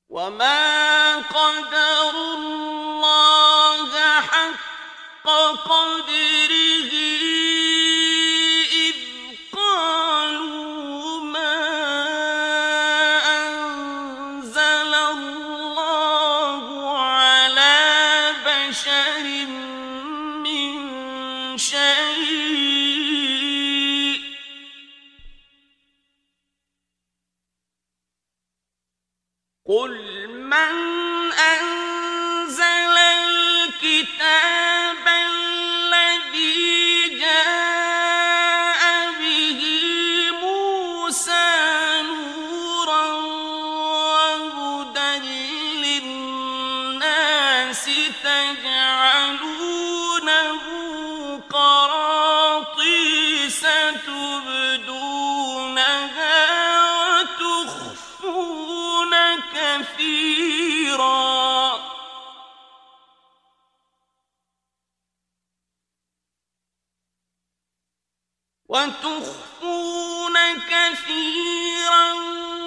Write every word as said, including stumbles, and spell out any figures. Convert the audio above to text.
وما قدروا الله حق قدره إذ قالوا ما أنزل الله على بشر من شيء قل من أنزل الكتاب الذي جاء به موسى نورا وهدى للناس تجعلونه قراطيس تبدونها وتخفون كثيرا وتخفون كثيرا